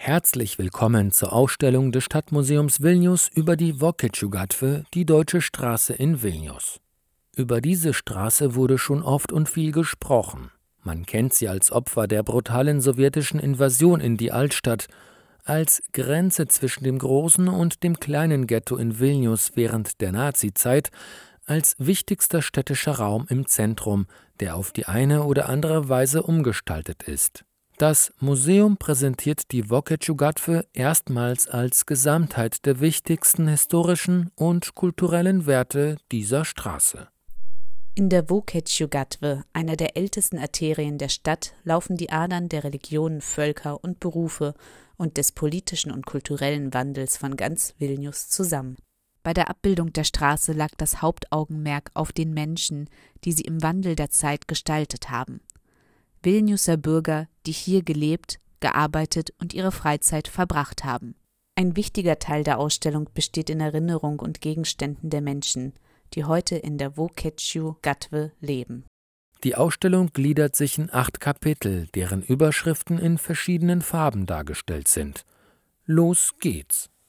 Herzlich willkommen zur Ausstellung des Stadtmuseums Vilnius über die Vokiečių gatvė, die Deutsche Straße in Vilnius. Über diese Straße wurde schon oft und viel gesprochen. Man kennt sie als Opfer der brutalen sowjetischen Invasion in die Altstadt, als Grenze zwischen dem großen und dem kleinen Ghetto in Vilnius während der Nazizeit, als wichtigster städtischer Raum im Zentrum, der auf die eine oder andere Weise umgestaltet ist. Das Museum präsentiert die Vokiečių gatvė erstmals als Gesamtheit der wichtigsten historischen und kulturellen Werte dieser Straße. In der Vokiečių gatvė, einer der ältesten Arterien der Stadt, laufen die Adern der Religionen, Völker und Berufe und des politischen und kulturellen Wandels von ganz Vilnius zusammen. Bei der Abbildung der Straße lag das Hauptaugenmerk auf den Menschen, die sie im Wandel der Zeit gestaltet haben. Vilniuser Bürger, die hier gelebt, gearbeitet und ihre Freizeit verbracht haben. Ein wichtiger Teil der Ausstellung besteht in Erinnerung und Gegenständen der Menschen, die heute in der Vokiečių gatvė leben. Die Ausstellung gliedert sich in 8 Kapitel, deren Überschriften in verschiedenen Farben dargestellt sind. Los geht's!